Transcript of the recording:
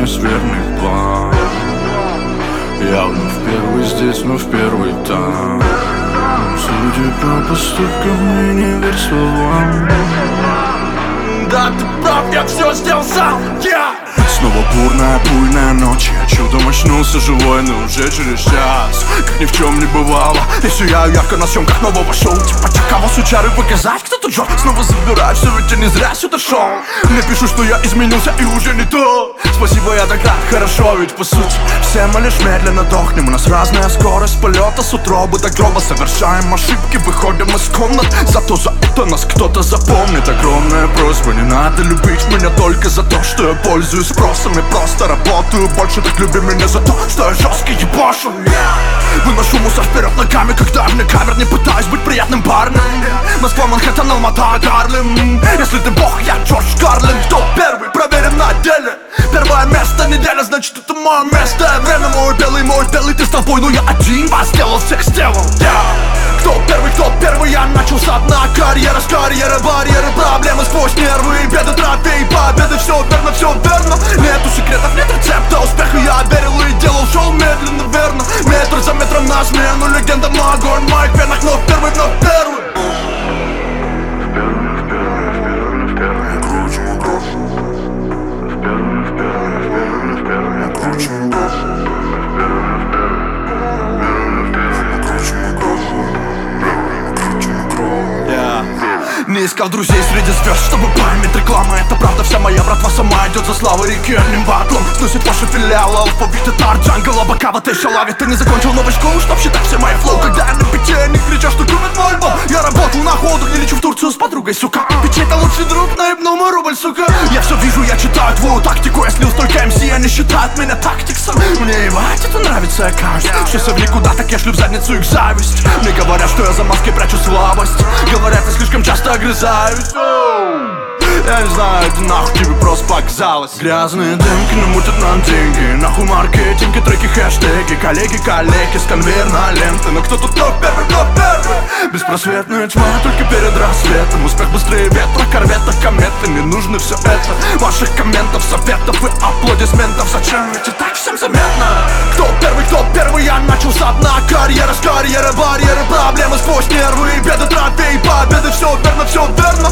бессмертный план. Я вновь первый здесь, вновь первый там. Судя по поступкам и не верь словам. Да, ты прав, я все сделал сам, Снова бурная, буйная ночь. Я чудом очнулся живой, но уже через час. Как ни в чем не бывало, я сияю ярко на съемках нового шоу. Типа кого сучары показать, кто тут жёг. Снова забирают, все ведь я не зря сюда шел. Мне пишут, что я изменился и уже не то. Спасибо, я так рад, хорошо, ведь по сути все мы лишь медленно дохнем. У нас разная скорость полета с утробы до гроба. Совершаем ошибки, выходим из комнат. Зато за это нас кто-то запомнит. Огромная просьба, не надо любить меня только за то, что я пользуюсь спросом. Я просто работаю больше, так люби меня за то, что я жесткий ебашу. Выношу мусор вперед ногами, когда вне камер не пытаюсь быть приятным парнем. Москва, Манхэттен, Алмата, Гарлем. Если ты бог, я Джордж Карлин. Кто первый, проверим на деле. Первое место, неделя, значит это мое место. Время мой белый, ты с тобой, но я один вас сделал, всех сделал. Кто первый, я начал с дна. Карьера с карьеры, барьеры, проблемы сквозь нервы. Беды, трофеи, победы, все верно, все верно. Нету секретов, нет рецепта успеха. Я верил и делал шоу медленно, верно. Метр за метром на смену, легенда, мой огонь, в моих венах. Вновь первый, вновь первый. Не искал друзей среди звезд, чтобы память реклама. Это правда, вся моя братва сама идет за славой рекетным батлом. Сносит ваши филиалы, алфавит, это джангл, Абакава, ты шалавит. Ты не закончил новую школу, чтоб считать все мои флоу. Когда я на пяти, они кричат, что купят мой альбом. Я работал на ходах, не лечу в Турцию с подругой, сука. Печать, лучший друг, наебнул мой рубль, сука. Я все вижу, я читаю твою тактику. Я слил столько МС, они считают меня тактиксом. Мне ебать, это нравится, я кажется. Все в никуда, так я шлю в задницу их зависть. Мне говорят, что я за маской прячу слабость. Говорят, я слишком часто огрызаюсь. Я не знаю, это нахуй тебе просто показалось. Грязные демки намутят нам деньги. Нахуй маркетинг, треки, хэштеги. Коллеги, с конвейерной ленты. Но кто тут кто первый, кто первый? Беспросветная тьма только перед рассветом. Успех быстрее ветра, корвета, кометы. Не нужно все это, ваших комментов, советов и аплодисментов. Зачем ведь и так всем заметно? Кто первый, я начал с дна. Карьера с карьеры, барьеры, проблемы сквозь нервы. Беды, трофеи, победы, все верно, все верно.